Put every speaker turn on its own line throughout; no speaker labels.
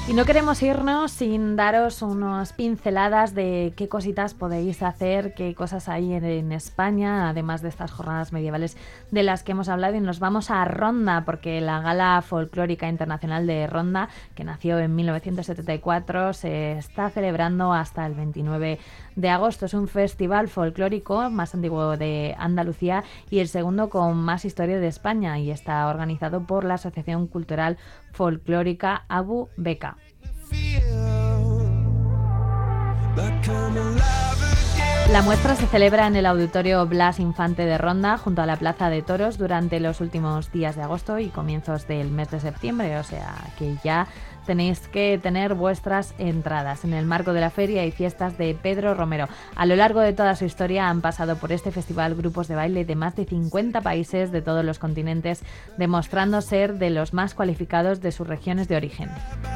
Y no queremos irnos sin daros unas pinceladas de qué cositas podéis hacer, qué cosas hay en España, además de estas jornadas medievales de las que hemos hablado. Y nos vamos a Ronda, porque la Gala Folclórica Internacional de Ronda, que nació en 1974, se está celebrando hasta el 29 de agosto. Es un festival folclórico más antiguo de Andalucía y el segundo con más historia de España, y está organizado por la Asociación Cultural Folclórica Abu Beka. La muestra se celebra en el Auditorio Blas Infante de Ronda, junto a la Plaza de Toros, durante los últimos días de agosto y comienzos del mes de septiembre, o sea que ya tenéis que tener vuestras entradas. En el marco de la feria y fiestas de Pedro Romero. A lo largo de toda su historia han pasado por este festival grupos de baile de más de 50 países de todos los continentes, demostrando ser de los más cualificados de sus regiones de origen.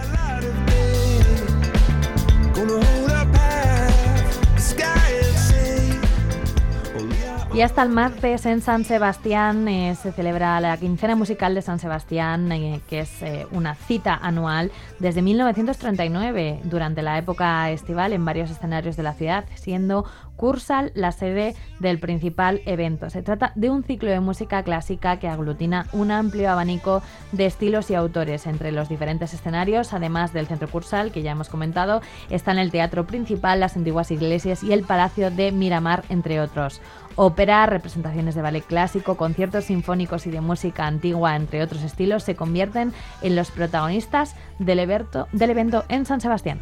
Y hasta el martes en San Sebastián se celebra la quincena musical de San Sebastián, que es una cita anual desde 1939, durante la época estival, en varios escenarios de la ciudad, siendo Cursal la sede del principal evento. Se trata de un ciclo de música clásica que aglutina un amplio abanico de estilos y autores entre los diferentes escenarios. Además del Centro Cursal, que ya hemos comentado, están el Teatro Principal, las antiguas iglesias y el Palacio de Miramar, entre otros. Ópera, representaciones de ballet clásico, conciertos sinfónicos y de música antigua, entre otros estilos, se convierten en los protagonistas del evento en San Sebastián.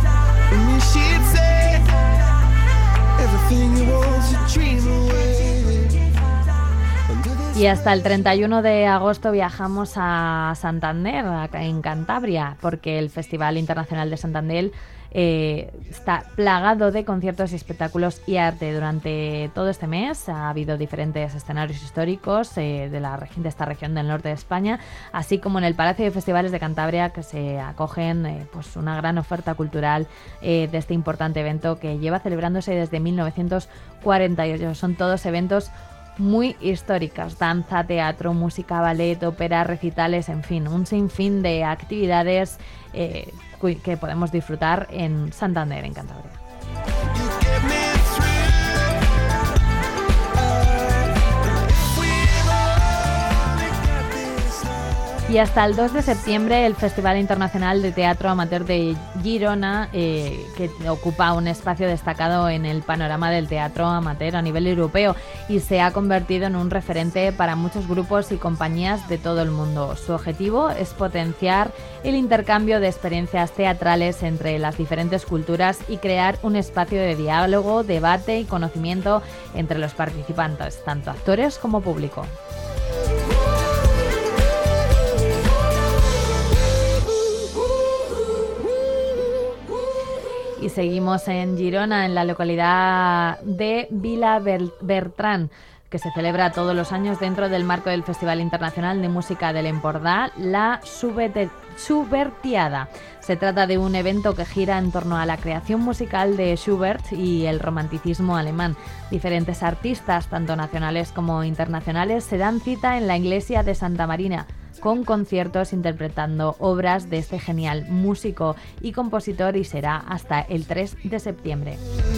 Y hasta el 31 de agosto viajamos a Santander, en Cantabria, porque el Festival Internacional de Santander está plagado de conciertos y espectáculos y arte. Durante todo este mes ha habido diferentes escenarios históricos de esta región del norte de España, así como en el Palacio de Festivales de Cantabria, que se acogen pues una gran oferta cultural de este importante evento que lleva celebrándose desde 1948. Son todos eventos muy históricas: danza, teatro, música, ballet, ópera, recitales, en fin, un sinfín de actividades que podemos disfrutar en Santander, en Cantabria. Y hasta el 2 de septiembre el Festival Internacional de Teatro Amateur de Girona, que ocupa un espacio destacado en el panorama del teatro amateur a nivel europeo y se ha convertido en un referente para muchos grupos y compañías de todo el mundo. Su objetivo es potenciar el intercambio de experiencias teatrales entre las diferentes culturas y crear un espacio de diálogo, debate y conocimiento entre los participantes, tanto actores como público. Y seguimos en Girona, en la localidad de Vila Bertran, que se celebra todos los años dentro del marco del Festival Internacional de Música del Empordà, la Schubertiada. Se trata de un evento que gira en torno a la creación musical de Schubert y el romanticismo alemán. Diferentes artistas, tanto nacionales como internacionales, se dan cita en la iglesia de Santa Marina, con conciertos interpretando obras de este genial músico y compositor, y será hasta el 3 de septiembre.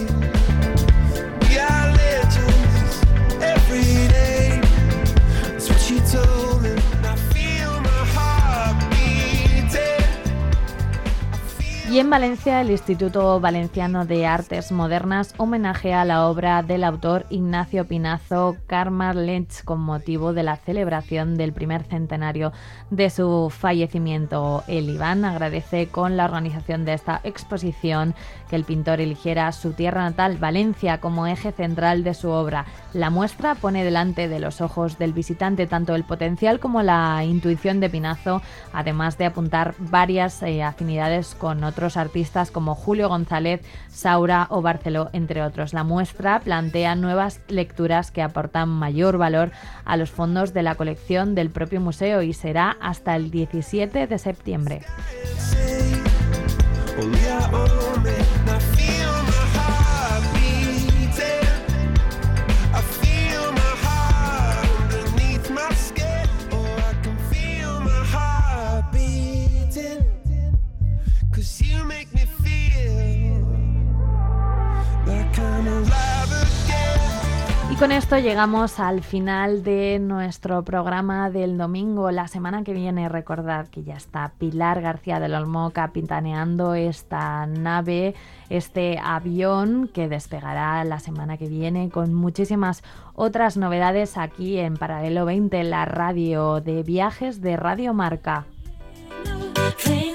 Y en Valencia, el Instituto Valenciano de Artes Modernas homenajea la obra del autor Ignacio Pinazo Carmarlech con motivo de la celebración del primer centenario de su fallecimiento. El Iván agradece con la organización de esta exposición que el pintor eligiera su tierra natal, Valencia, como eje central de su obra. La muestra pone delante de los ojos del visitante tanto el potencial como la intuición de Pinazo, además de apuntar varias afinidades con otros artistas como Julio González, Saura o Barceló, entre otros. La muestra plantea nuevas lecturas que aportan mayor valor a los fondos de la colección del propio museo y será hasta el 17 de septiembre. con esto llegamos al final de nuestro programa del domingo. La semana que viene, recordad que ya está Pilar García del Olmo capitaneando esta nave, este avión que despegará la semana que viene con muchísimas otras novedades aquí en Paralelo 20, la radio de viajes de Radio Marca.